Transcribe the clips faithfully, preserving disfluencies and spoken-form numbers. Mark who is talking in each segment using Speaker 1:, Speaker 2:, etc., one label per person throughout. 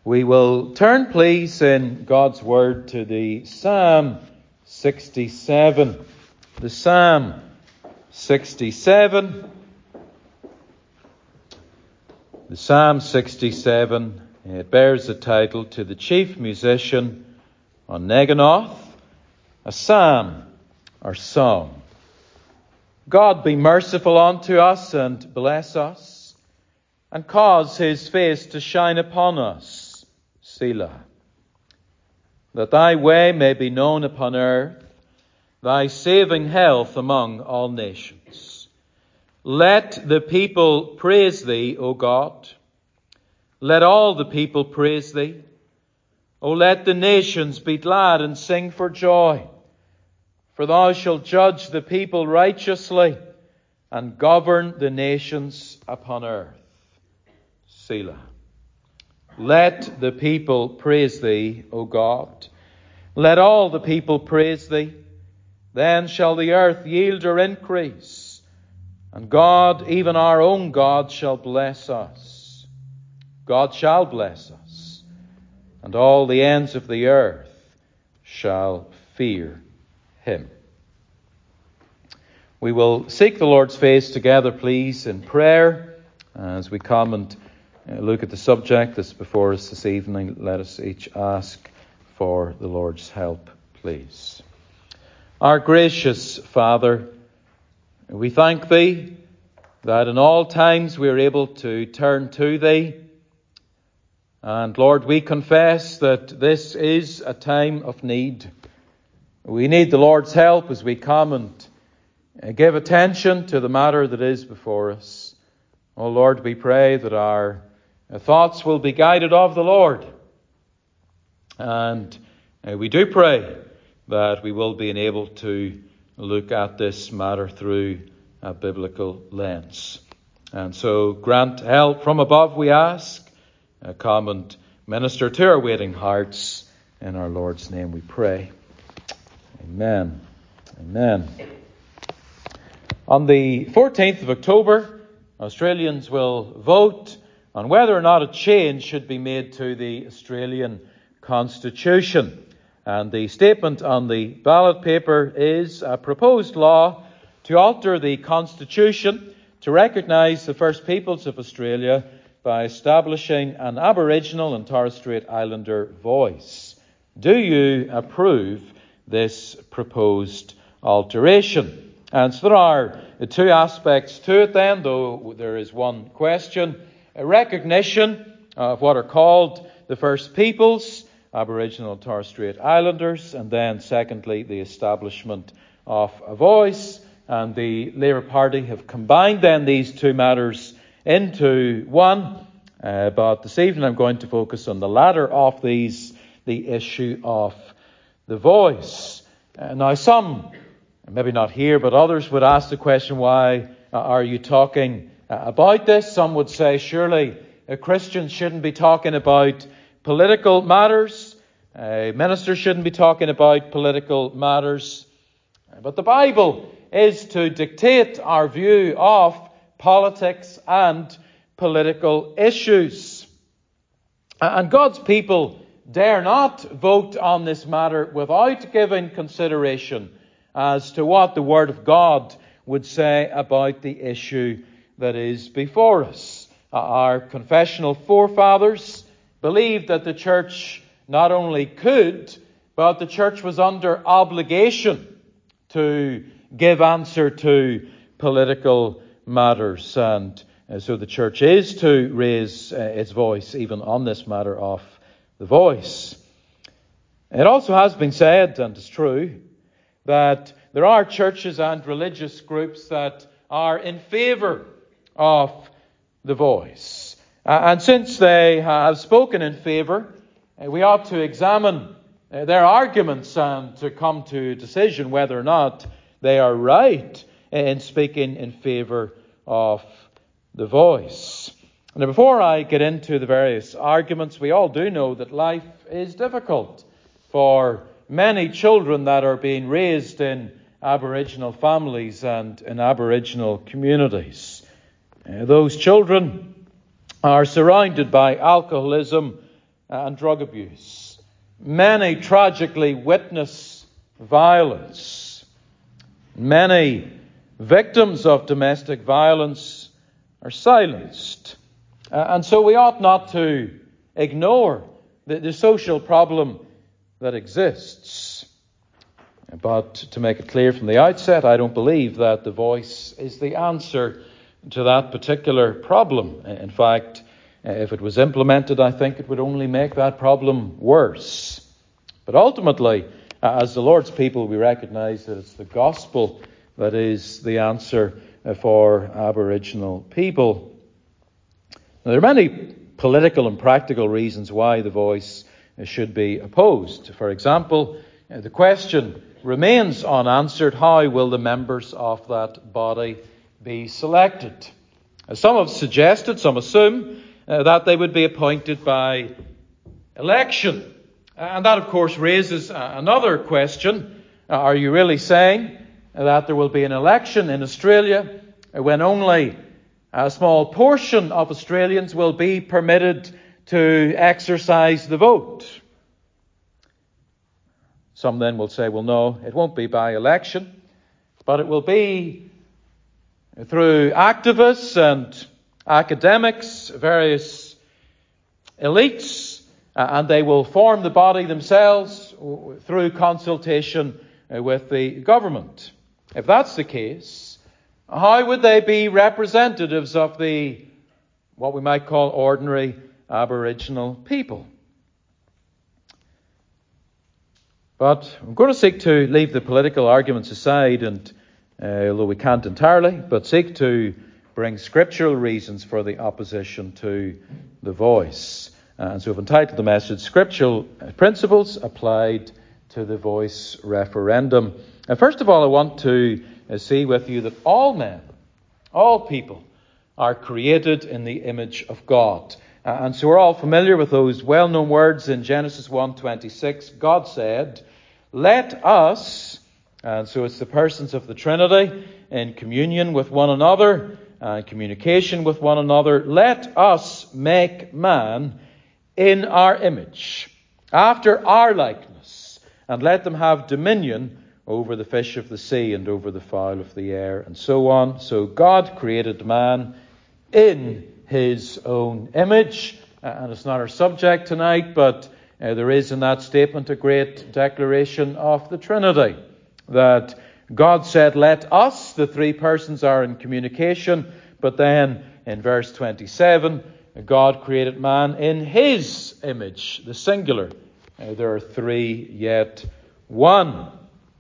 Speaker 1: We will turn, please, in God's Word to the Psalm sixty-seven. The Psalm sixty-seven. The Psalm sixty-seven, it bears the title, "To the Chief Musician on Neginoth, a Psalm or Song." God be merciful unto us and bless us, and cause his face to shine upon us. Selah. That thy way may be known upon earth, thy saving health among all nations. Let the people praise thee, O God. Let all the people praise thee. O let the nations be glad and sing for joy. For thou shalt judge the people righteously and govern the nations upon earth. Selah. Let the people praise thee, O God. Let all the people praise thee. Then shall the earth yield her increase, and God, even our own God, shall bless us. God shall bless us, and all the ends of the earth shall fear him. We will seek the Lord's face together, please, in prayer as we come and look at the subject that's before us this evening. Let us each ask for the Lord's help, please. Our gracious Father, we thank thee that in all times we are able to turn to thee. And Lord, we confess that this is a time of need. We need the Lord's help as we come and give attention to the matter that is before us. Oh Lord, we pray that our thoughts will be guided of the Lord. And we do pray that we will be enabled to look at this matter through a biblical lens. And so grant help from above, we ask. Come and minister to our waiting hearts. In our Lord's name we pray. Amen. Amen. On the fourteenth of October, Australians will vote on whether or not a change should be made to the Australian Constitution. And the statement on the ballot paper is a proposed law to alter the Constitution to recognise the First Peoples of Australia by establishing an Aboriginal and Torres Strait Islander voice. Do you approve this proposed alteration? And so there are two aspects to it then, though there is one question. A recognition of what are called the First Peoples, Aboriginal and Torres Strait Islanders, and then secondly the establishment of a voice. And the Labour Party have combined then these two matters into one. Uh, but this evening I'm going to focus on the latter of these, the issue of the voice. Uh, now some, maybe not here, but others would ask the question, why uh, are you talking uh, about this? Some would say, surely uh, Christians shouldn't be talking about political matters. Uh, ministers shouldn't be talking about political matters. But the Bible is to dictate our view of politics and political issues. And God's people dare not vote on this matter without giving consideration as to what the Word of God would say about the issue that is before us. Our confessional forefathers believed that the church not only could, but the church was under obligation to give answer to political matters. And so the church is to raise its voice even on this matter of the voice. It also has been said, and it's true, that there are churches and religious groups that are in favour of the voice. And since they have spoken in favour, we ought to examine their arguments and to come to a decision whether or not they are right in speaking in favour of the voice. Now, before I get into the various arguments, we all do know that life is difficult for many children that are being raised in Aboriginal families and in Aboriginal communities. Uh, those children are surrounded by alcoholism, and drug abuse. Many tragically witness violence. Many victims of domestic violence are silenced. Uh, and so we ought not to ignore the, the social problem that exists. But to make it clear from the outset, I don't believe that the voice is the answer to that particular problem. In fact, if it was implemented, I think it would only make that problem worse. But ultimately, as the Lord's people, we recognize that it's the gospel that is the answer for Aboriginal people. Now, there are many political and practical reasons why the voice should be opposed. For example, the question remains unanswered: how will the members of that body be selected? Some have suggested, some assume, uh, that they would be appointed by election. And that, of course, raises uh, another question. Uh, are you really saying that there will be an election in Australia when only a small portion of Australians will be permitted to exercise the vote? Some then will say, well, no, it won't be by election, but it will be through activists and academics, various elites, uh, and they will form the body themselves through consultation uh, with the government. If that's the case, how would they be representatives of the, what we might call, ordinary Aboriginal people? But I'm going to seek to leave the political arguments aside, and uh, although we can't entirely, but seek to bring scriptural reasons for the opposition to the voice. Uh, and so I've entitled the message, Scriptural Principles Applied to the Voice Referendum. And first of all, I want to uh, see with you that all men, all people, are created in the image of God. Uh, and so we're all familiar with those well-known words in Genesis one twenty-six. God said, "Let us," and so it's the persons of the Trinity in communion with one another, and communication with one another, "let us make man in our image, after our likeness, and let them have dominion over the fish of the sea and over the fowl of the air," and so on. So God created man in his own image. Uh, and it's not our subject tonight, but uh, there is in that statement a great declaration of the Trinity. That God said, "Let us," the three persons are in communication, but then in verse twenty-seven, God created man in his image, the singular. Uh, there are three, yet one.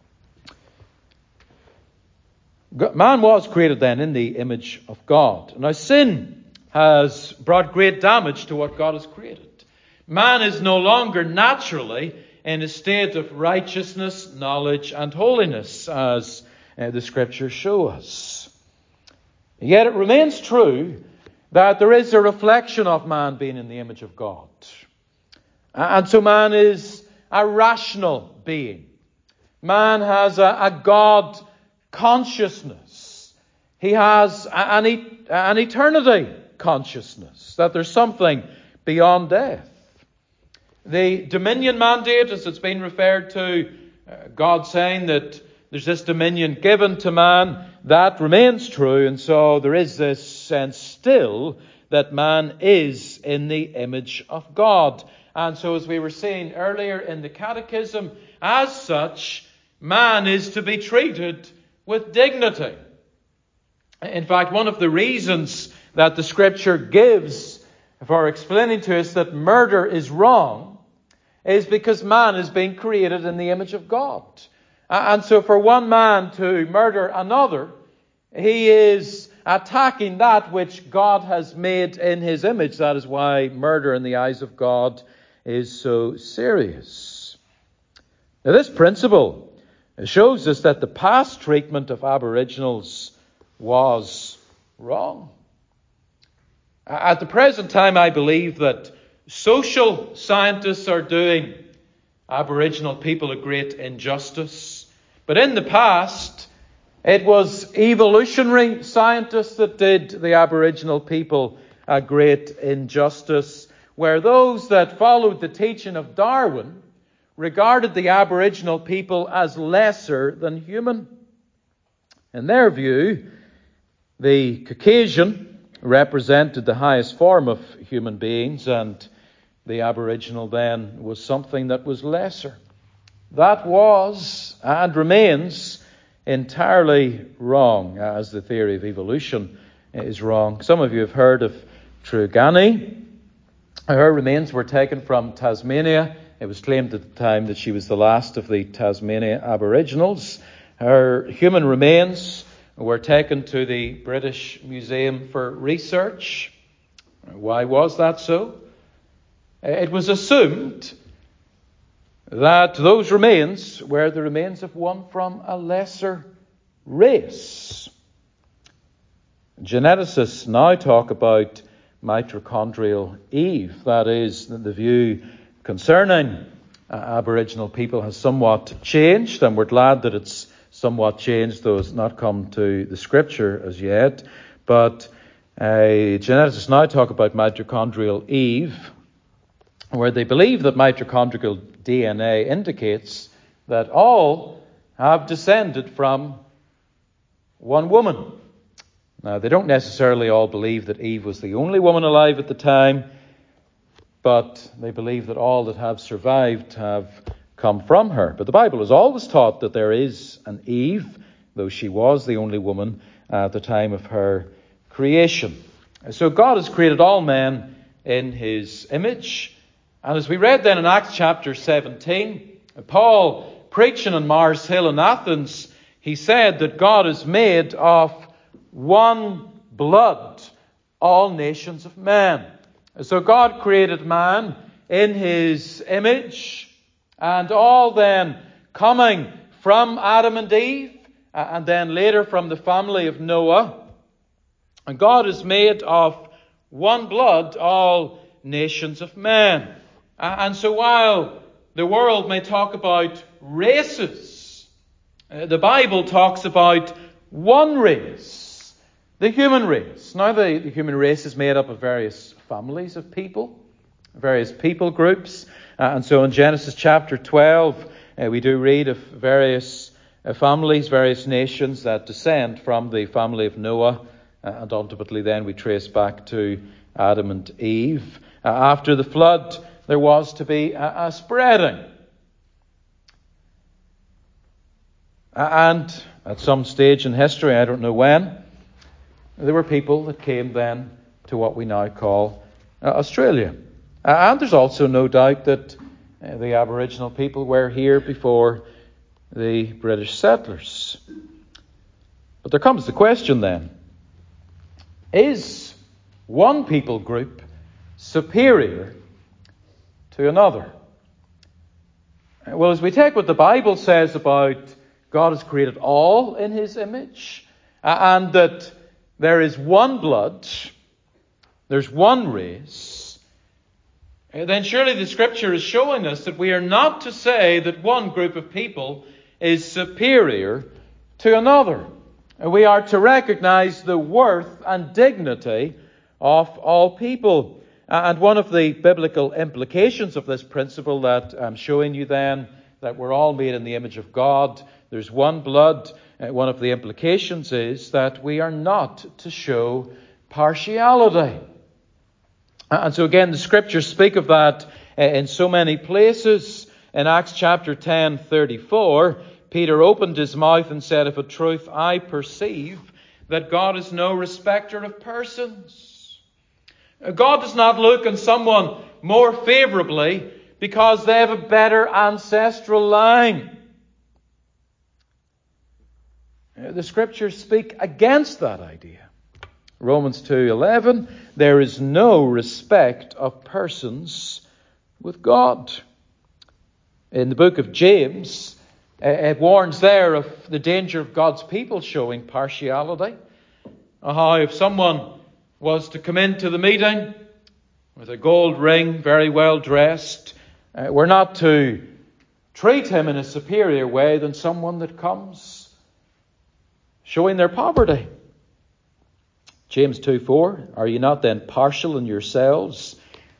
Speaker 1: Man was created then in the image of God. Now sin has brought great damage to what God has created. Man is no longer naturally in a state of righteousness, knowledge, and holiness, as uh, the Scriptures show us. Yet it remains true that there is a reflection of man being in the image of God. And so man is a rational being. Man has a, a God consciousness. He has an, an eternity consciousness, that there's something beyond death. The dominion mandate, as it's been referred to, uh, God saying that there's this dominion given to man, that remains true, and so there is this sense still that man is in the image of God. And so, as we were saying earlier in the Catechism, as such, man is to be treated with dignity. In fact, one of the reasons that the Scripture gives for explaining to us that murder is wrong is because man is being created in the image of God. And so for one man to murder another, he is attacking that which God has made in his image. That is why murder in the eyes of God is so serious. Now, this principle shows us that the past treatment of Aboriginals was wrong. At the present time, I believe that social scientists are doing Aboriginal people a great injustice. But in the past, it was evolutionary scientists that did the Aboriginal people a great injustice. where those that followed the teaching of Darwin regarded the Aboriginal people as lesser than human. In their view, the Caucasian represented the highest form of human beings, and the Aboriginal then was something that was lesser. That was and remains entirely wrong, as the theory of evolution is wrong. Some of you have heard of Truganny. Her remains were taken from Tasmania. It was claimed at the time that she was the last of the Tasmania Aboriginals. Her human remains were taken to the British Museum for research. Why was that so? It was assumed that those remains were the remains of one from a lesser race. Geneticists now talk about mitochondrial Eve. That is, the view concerning uh, Aboriginal people has somewhat changed, and we're glad that it's somewhat changed, though it's not come to the Scripture as yet. But uh, geneticists now talk about mitochondrial Eve, where they believe that mitochondrial D N A indicates that all have descended from one woman. Now, they don't necessarily all believe that Eve was the only woman alive at the time, but they believe that all that have survived have come from her. But the Bible has always taught that there is an Eve, though she was the only woman at the time of her creation. So God has created all men in his image. And as we read then in Acts chapter seventeen, Paul, preaching on Mars Hill in Athens, he said that God is made of one blood, all nations of men. So God created man in his image, and all then coming from Adam and Eve, and then later from the family of Noah. And God is made of one blood, all nations of men. And so while the world may talk about races, the Bible talks about one race, the human race. Now the, the human race is made up of various families of people, various people groups. Uh, and so in Genesis chapter twelve, uh, we do read of various uh, families, various nations that descend from the family of Noah. Uh, and ultimately then we trace back to Adam and Eve. Uh, after the flood, there was to be a, a spreading. And at some stage in history, I don't know when, there were people that came then to what we now call uh, Australia. Uh, and there's also no doubt that uh, the Aboriginal people were here before the British settlers. But there comes the question then, is one people group superior to another? Well, as we take what the Bible says about God has created all in his image, uh, and that there is one blood, there's one race, uh, then surely the Scripture is showing us that we are not to say that one group of people is superior to another. Uh, we are to recognize the worth and dignity of all people. And one of the biblical implications of this principle that I'm showing you then, that we're all made in the image of God, there's one blood, uh, one of the implications is that we are not to show partiality. And so again, the Scriptures speak of that uh, in so many places. In Acts chapter ten, thirty-four, Peter opened his mouth and said, "Of a truth I perceive that God is no respecter of persons." God does not look on someone more favourably because they have a better ancestral line. The Scriptures speak against that idea. Romans two eleven, there is no respect of persons with God. In the book of James, it warns there of the danger of God's people showing partiality. How if someone was to come into the meeting with a gold ring, very well dressed, uh, we're not to treat him in a superior way than someone that comes showing their poverty. James two four, are you not then partial in yourselves,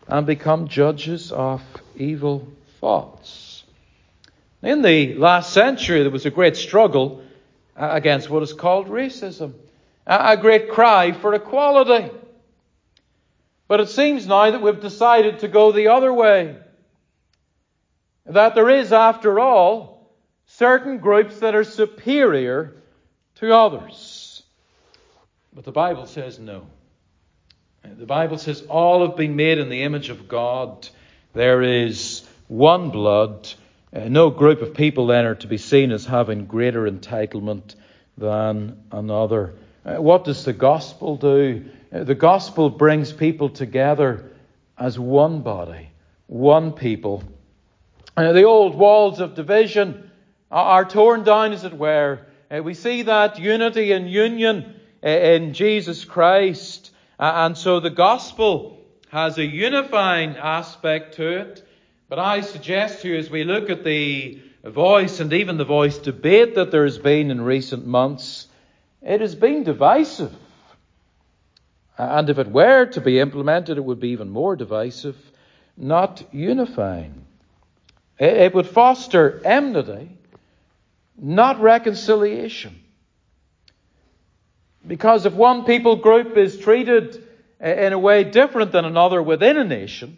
Speaker 1: and become judges of evil thoughts. In the last century, there was a great struggle against what is called racism, a great cry for equality. But it seems now that we've decided to go the other way. That there is, after all, certain groups that are superior to others. But the Bible says no. The Bible says all have been made in the image of God. There is one blood. No group of people then are to be seen as having greater entitlement than another. What does the gospel do? The gospel brings people together as one body, one people. The old walls of division are torn down, as it were. We see that unity and union in Jesus Christ. And so the gospel has a unifying aspect to it. But I suggest to you, as we look at the voice and even the voice debate that there has been in recent months, it has been divisive. And if it were to be implemented, it would be even more divisive, not unifying. It would foster enmity, not reconciliation. Because if one people group is treated in a way different than another within a nation,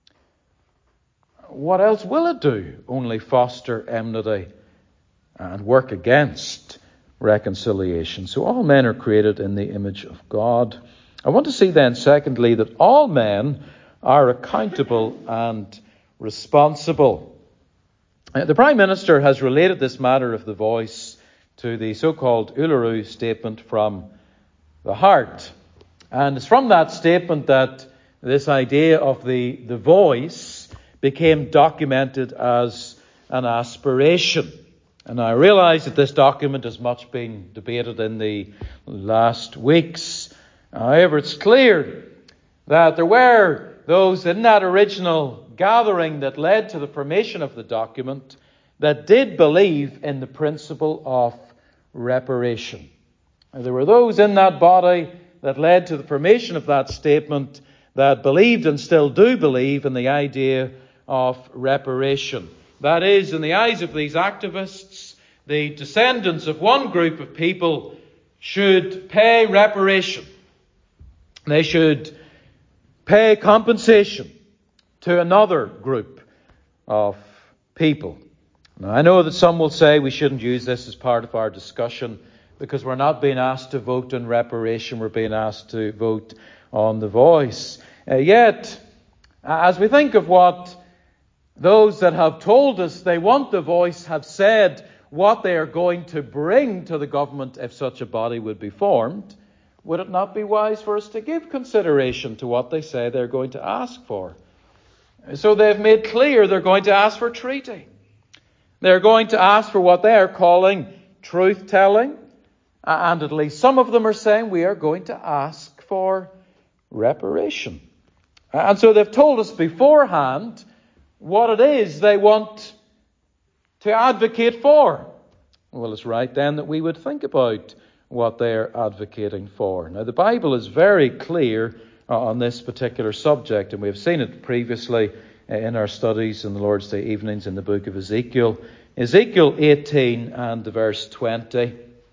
Speaker 1: what else will it do? Only foster enmity and work against reconciliation. So all men are created in the image of God. I want to see then, secondly, that all men are accountable and responsible. The Prime Minister has related this matter of the voice to the so-called Uluru Statement from the Heart. And it's from that statement that this idea of the, the voice became documented as an aspiration. And I realise that this document has much been debated in the last weeks. However, it's clear that there were those in that original gathering that led to the formation of the document that did believe in the principle of reparation. And there were those in that body that led to the formation of that statement that believed and still do believe in the idea of reparation. That is, in the eyes of these activists, the descendants of one group of people should pay reparation. They should pay compensation to another group of people. Now, I know that some will say we shouldn't use this as part of our discussion because we're not being asked to vote on reparation, we're being asked to vote on the voice. Uh, yet, as we think of what those that have told us they want the voice have said, what they are going to bring to the government if such a body would be formed, would it not be wise for us to give consideration to what they say they're going to ask for? So they've made clear they're going to ask for treaty. They're going to ask for what they are calling truth-telling. And at least some of them are saying we are going to ask for reparation. And so they've told us beforehand what it is they want to advocate for. Well, it's right then that we would think about what they're advocating for. Now, the Bible is very clear on this particular subject, and we have seen it previously in our studies in the Lord's Day evenings in the book of Ezekiel. Ezekiel eighteen and the verse twenty.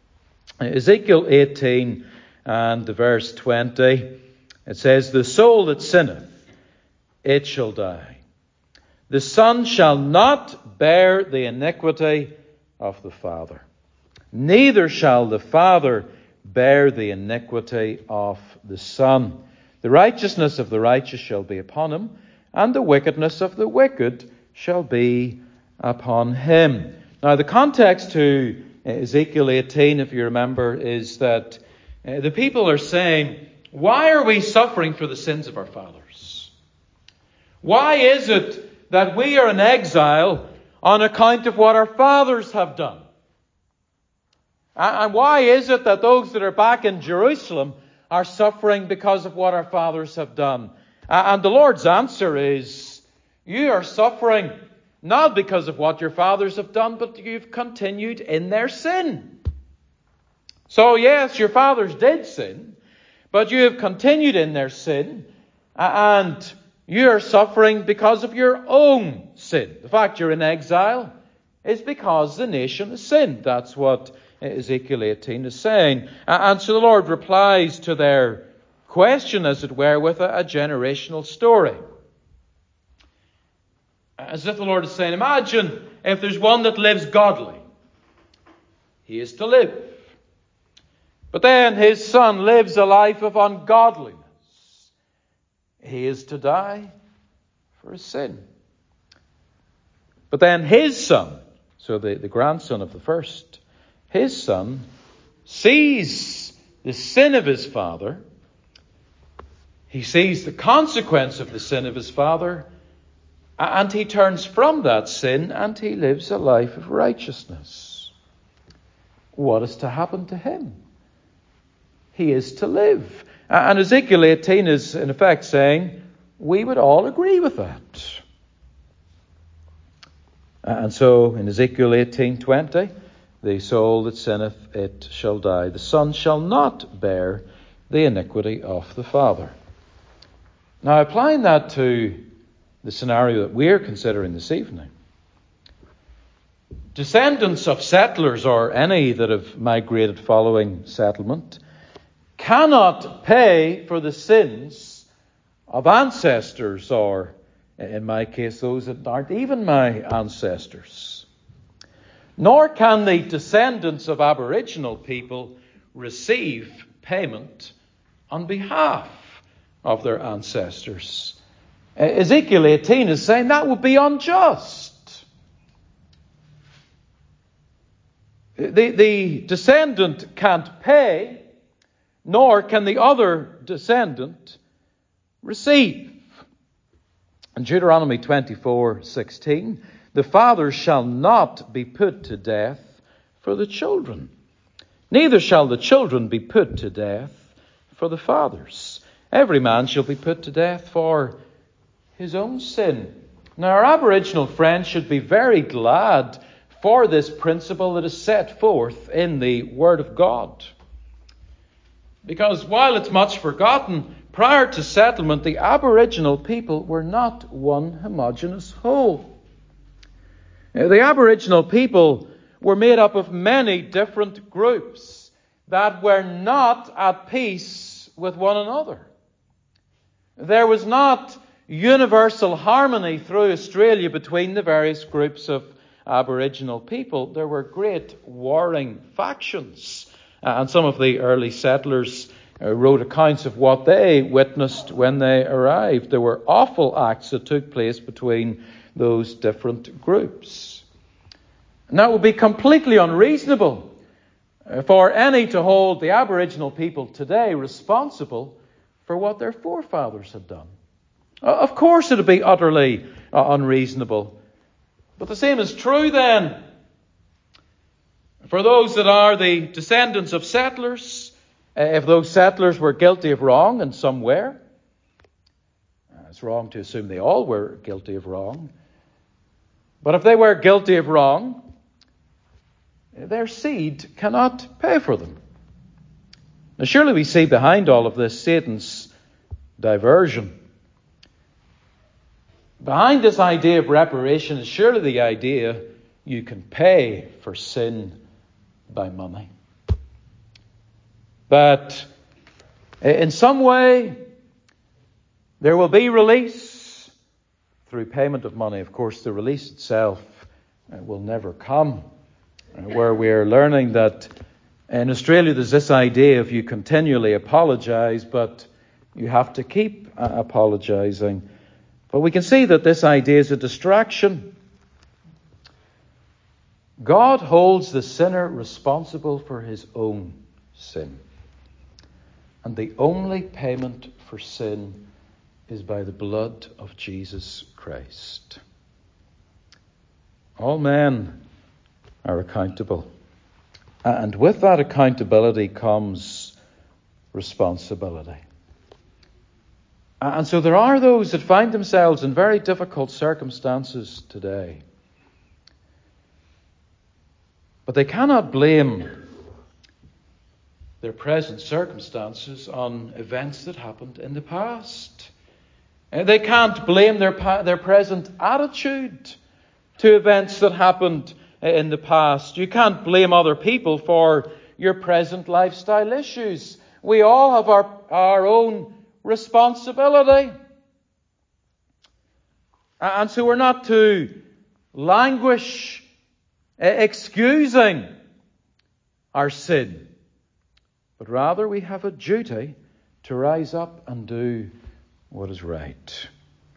Speaker 1: Ezekiel eighteen and the verse twenty. It says, "The soul that sinneth, it shall die. The son shall not bear the iniquity of the father, neither shall the father bear the iniquity of the son. The righteousness of the righteous shall be upon him, and the wickedness of the wicked shall be upon him." Now, the context to Ezekiel eighteen, if you remember, is that uh, the people are saying, why are we suffering for the sins of our fathers? Why is it that we are in exile on account of what our fathers have done? And why is it that those that are back in Jerusalem are suffering because of what our fathers have done? And the Lord's answer is, you are suffering not because of what your fathers have done, but you've continued in their sin. So yes, your fathers did sin, but you have continued in their sin, and You are suffering because of your own sin. The fact you're in exile is because the nation has sinned. That's what Ezekiel eighteen is saying. And so the Lord replies to their question, as it were, with a, a generational story. As if the Lord is saying, imagine if there's one that lives godly. He is to live. But then his son lives a life of ungodliness. He is to die for his sin. But then his son, so the, the grandson of the first, his son sees the sin of his father. He sees the consequence of the sin of his father, and he turns from that sin and he lives a life of righteousness. What is to happen to him? He is to live. And Ezekiel eighteen is in effect saying, we would all agree with that. And so in Ezekiel eighteen twenty, the soul that sinneth, it shall die. The son shall not bear the iniquity of the father. Now, applying that to the scenario that we're considering this evening, descendants of settlers or any that have migrated following settlement cannot pay for the sins of ancestors, or in my case, those that aren't even my ancestors. Nor can the descendants of Aboriginal people receive payment on behalf of their ancestors. Ezekiel eighteen is saying that would be unjust. The, the descendant can't pay, nor can the other descendant receive. In Deuteronomy twenty-four sixteen, the fathers shall not be put to death for the children, neither shall the children be put to death for the fathers. Every man shall be put to death for his own sin. Now, our Aboriginal friends should be very glad for this principle that is set forth in the Word of God. Because while it's much forgotten, prior to settlement, the Aboriginal people were not one homogeneous whole. The Aboriginal people were made up of many different groups that were not at peace with one another. There was not universal harmony through Australia between the various groups of Aboriginal people. There were great warring factions. Uh, and some of the early settlers uh, wrote accounts of what they witnessed when they arrived. There were awful acts that took place between those different groups. And that would be completely unreasonable uh, for any to hold the Aboriginal people today responsible for what their forefathers had done. Uh, of course it would be utterly uh, unreasonable. But the same is true then for those that are the descendants of settlers. Uh, if those settlers were guilty of wrong in some way, uh, it's wrong to assume they all were guilty of wrong. But if they were guilty of wrong, their seed cannot pay for them. Now, surely we see behind all of this Satan's diversion. Behind this idea of reparation is surely the idea you can pay for sin by money. That in some way there will be release through payment of money. Of course, the release itself will never come. Where we are learning that in Australia there's this idea of you continually apologise, but you have to keep apologising. But we can see that this idea is a distraction. God holds the sinner responsible for his own sin. And the only payment for sin is by the blood of Jesus Christ. All men are accountable. And with that accountability comes responsibility. And so there are those that find themselves in very difficult circumstances today. But they cannot blame their present circumstances on events that happened in the past. They can't blame their, their present attitude to events that happened in the past. You can't blame other people for your present lifestyle issues. We all have our, our own responsibility. And so we're not to languish excusing our sin, but rather we have a duty to rise up and do what is right.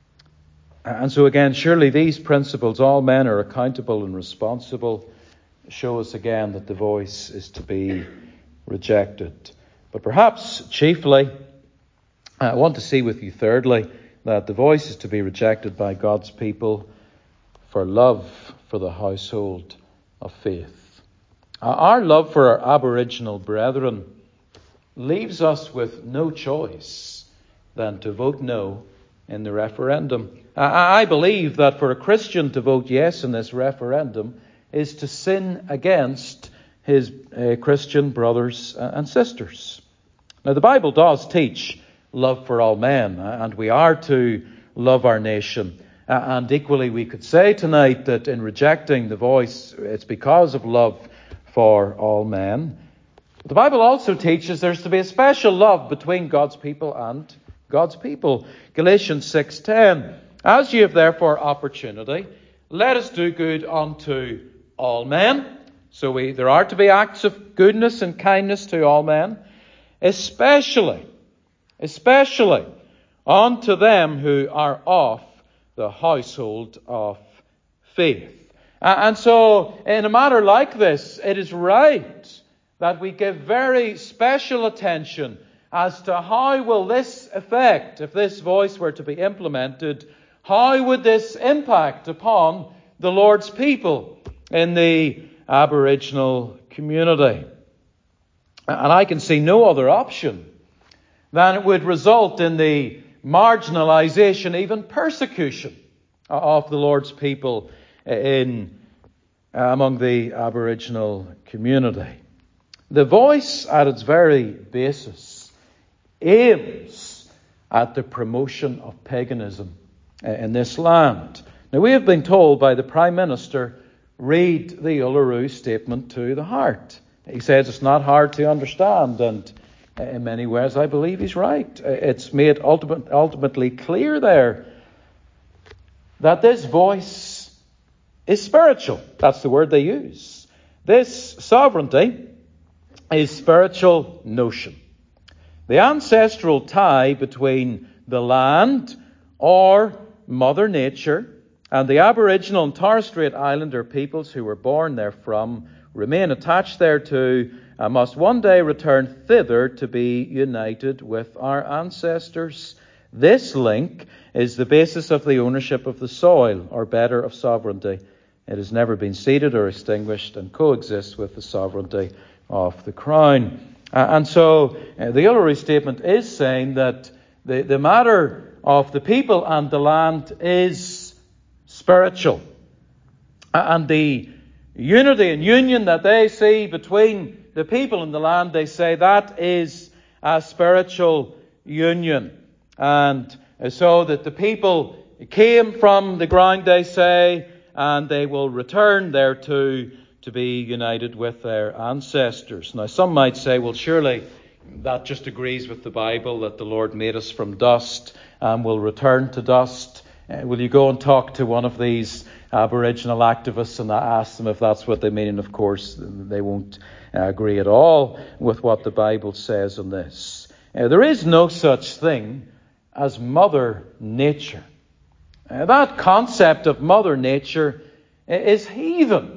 Speaker 1: And so again, surely these principles, all men are accountable and responsible, show us again that the voice is to be rejected. But perhaps chiefly, I want to see with you thirdly, that the voice is to be rejected by God's people for love for the household of faith. Our love for our Aboriginal brethren leaves us with no choice than to vote no in the referendum. I believe that for a Christian to vote yes in this referendum is to sin against his uh, Christian brothers and sisters. Now, the Bible does teach love for all men, and we are to love our nation. And equally, we could say tonight that in rejecting the voice, it's because of love for all men. The Bible also teaches there's to be a special love between God's people and God's people. Galatians six ten, as ye have therefore opportunity, let us do good unto all men. So we, there are to be acts of goodness and kindness to all men, especially, especially unto them who are of the household of faith. And so, in a matter like this, it is right that we give very special attention as to how will this affect, if this voice were to be implemented, how would this impact upon the Lord's people in the Aboriginal community? And I can see no other option than it would result in the marginalisation, even persecution of the Lord's people in among the Aboriginal community. The voice at its very basis aims at the promotion of paganism in this land. Now, we have been told by the Prime Minister, read the Uluru Statement to the heart. He says it's not hard to understand, and in many ways I believe he's right. It's made ultimate, ultimately clear there that this voice is spiritual. That's the word they use. This sovereignty is spiritual notion. The ancestral tie between the land or Mother Nature and the Aboriginal and Torres Strait Islander peoples who were born therefrom remain attached thereto and must one day return thither to be united with our ancestors. This link is the basis of the ownership of the soil, or better, of sovereignty. It has never been ceded or extinguished and coexists with the sovereignty of the Crown. Uh, and so uh, the Uluru Statement is saying that the, the matter of the people and the land is spiritual. Uh, and the unity and union that they see between the people and the land, they say that is a spiritual union. And uh, so that the people came from the ground, they say, and they will return thereto to be united with their ancestors. Now, some might say, well, surely that just agrees with the Bible, that the Lord made us from dust and will return to dust. Uh, will you go and talk to one of these Aboriginal activists and ask them if that's what they mean? And of course, they won't uh, agree at all with what the Bible says on this. Uh, there is no such thing as Mother Nature. Uh, that concept of Mother Nature is heathen.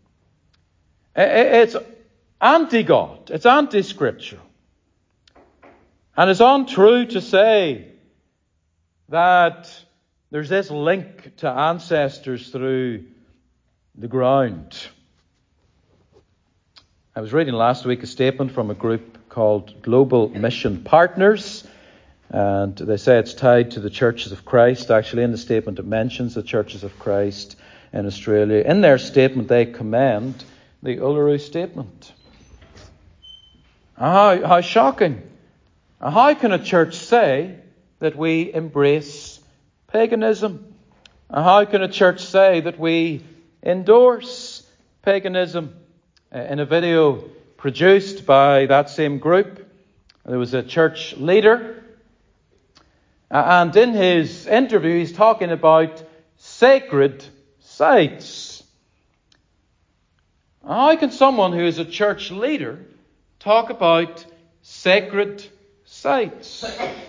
Speaker 1: It's anti-God. It's anti-scriptural. And it's untrue to say that there's this link to ancestors through the ground. I was reading last week a statement from a group called Global Mission Partners, and they say it's tied to the Churches of Christ. Actually, in the statement it mentions the Churches of Christ in Australia. In their statement, they commend the Uluru Statement. How, how shocking. How can a church say that we embrace paganism? How can a church say that we endorse paganism? In a video produced by that same group, there was a church leader, and in his interview he's talking about sacred sites. How can someone who is a church leader talk about sacred sites?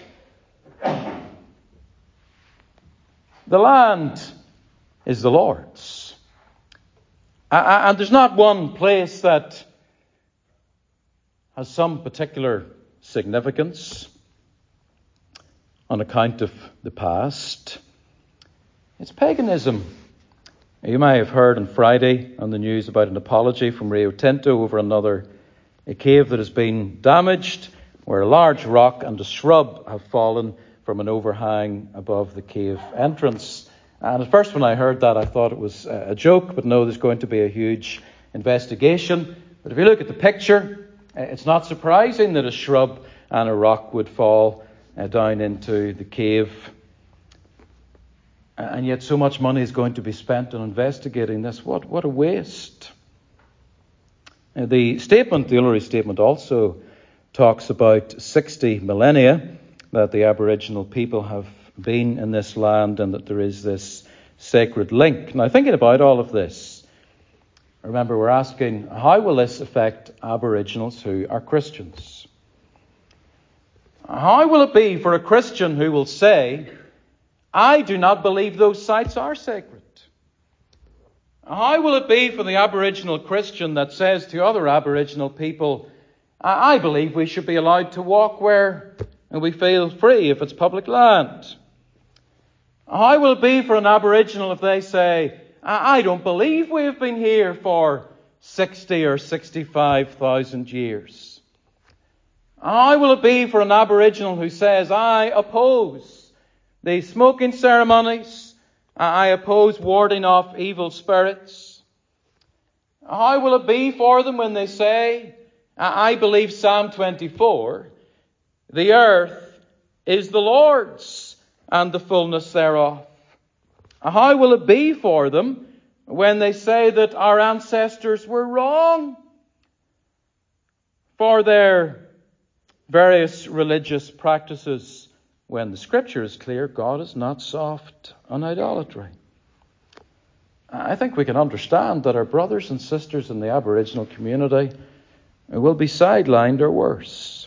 Speaker 1: The land is the Lord's. And there's not one place that has some particular significance on account of the past. It's paganism. You may have heard on Friday on the news about an apology from Rio Tinto over another a cave that has been damaged, where a large rock and a shrub have fallen from an overhang above the cave entrance. And at first when I heard that, I thought it was a joke, but no, there's going to be a huge investigation. But if you look at the picture, it's not surprising that a shrub and a rock would fall uh, down into the cave. And yet so much money is going to be spent on investigating this. What, what a waste. Uh, the statement, the Uluru Statement, also talks about sixty millennia that the Aboriginal people have been in this land and that there is this sacred link. Now, thinking about all of this, remember we're asking, how will this affect Aboriginals who are Christians? How will it be for a Christian who will say, I do not believe those sites are sacred? How will it be for the Aboriginal Christian that says to other Aboriginal people, I believe we should be allowed to walk where we feel free if it's public land? How will it be for an Aboriginal if they say, I don't believe we have been here for sixty or sixty-five thousand years? How will it be for an Aboriginal who says, I oppose the smoking ceremonies, I oppose warding off evil spirits? How will it be for them when they say, I believe Psalm twenty-four, the earth is the Lord's and the fullness thereof? How will it be for them when they say that our ancestors were wrong for their various religious practices, when the Scripture is clear, God is not soft on idolatry? I think we can understand that our brothers and sisters in the Aboriginal community will be sidelined or worse.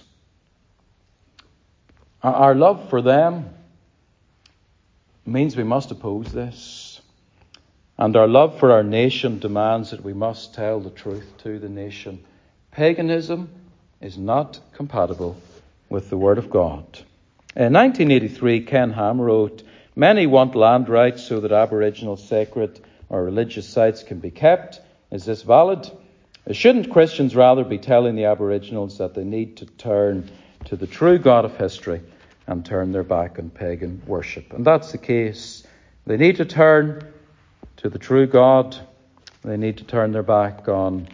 Speaker 1: Our love for them means we must oppose this. And our love for our nation demands that we must tell the truth to the nation. Paganism is not compatible with the Word of God. In nineteen eighty-three, Ken Ham wrote, many want land rights so that Aboriginal sacred or religious sites can be kept. Is this valid? Shouldn't Christians rather be telling the Aboriginals that they need to turn to the true God of history and turn their back on pagan worship? And that's the case. They need to turn to the true God. They need to turn their back on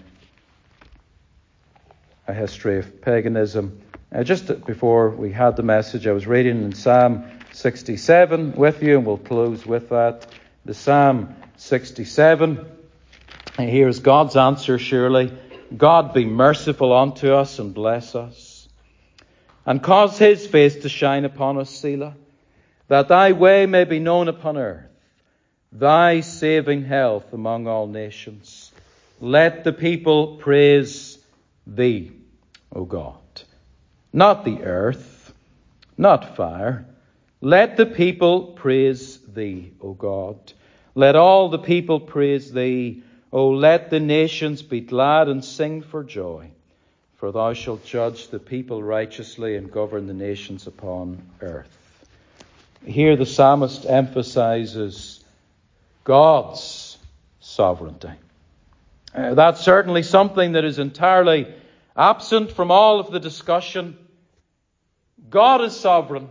Speaker 1: a history of paganism. Uh, just before we had the message, I was reading in Psalm sixty-seven with you, and we'll close with that. The Psalm sixty-seven. And here's God's answer, surely. God be merciful unto us and bless us, and cause his face to shine upon us, Selah, that thy way may be known upon earth, thy saving health among all nations. Let the people praise thee, O God. Not the earth, not fire. Let the people praise thee, O God. Let all the people praise thee. O let the nations be glad and sing for joy. For thou shalt judge the people righteously and govern the nations upon earth. Here the psalmist emphasizes God's sovereignty. Uh, that's certainly something that is entirely absent from all of the discussion. God is sovereign.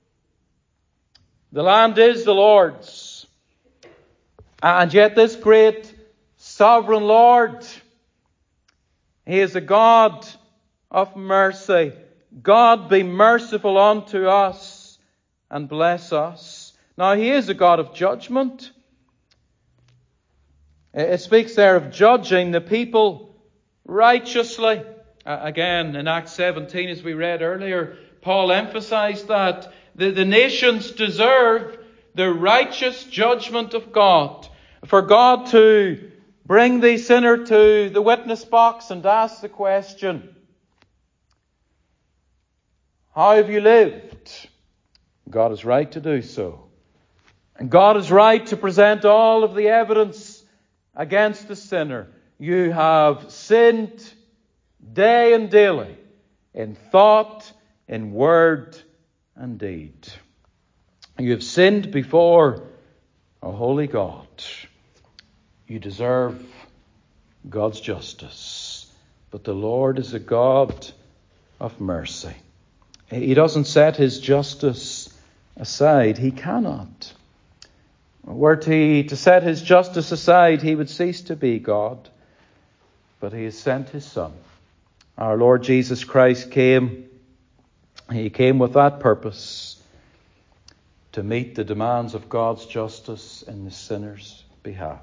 Speaker 1: The land is the Lord's. And yet this great sovereign Lord, he is a God of mercy. God be merciful unto us and bless us. Now, he is a God of judgment. It speaks there of judging the people righteously. Uh, again, in Acts seventeen, as we read earlier, Paul emphasized that the, the nations deserve the righteous judgment of God. For God to bring the sinner to the witness box and ask the question, how have you lived? God is right to do so. And God is right to present all of the evidence against the sinner. You have sinned day and daily in thought, in word and deed. You have sinned before a holy God. You deserve God's justice. But the Lord is a God of mercy. He doesn't set his justice aside. He cannot. Were he to set his justice aside, he would cease to be God. But he has sent his Son. Our Lord Jesus Christ came. He came with that purpose, to meet the demands of God's justice in the sinner's behalf.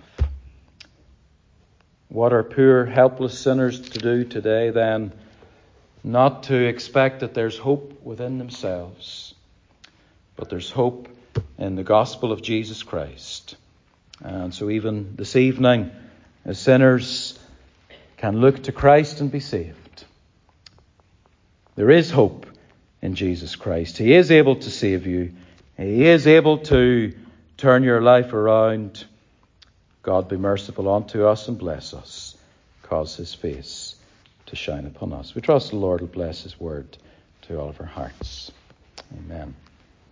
Speaker 1: What are poor, helpless sinners to do today then? Not to expect that there's hope within themselves, but there's hope in the gospel of Jesus Christ. And so even this evening, as sinners can look to Christ and be saved. There is hope in Jesus Christ. He is able to save you. He is able to turn your life around. God be merciful unto us and bless us. Cause his face to shine upon us. We trust the Lord will bless his word to all of our hearts. Amen.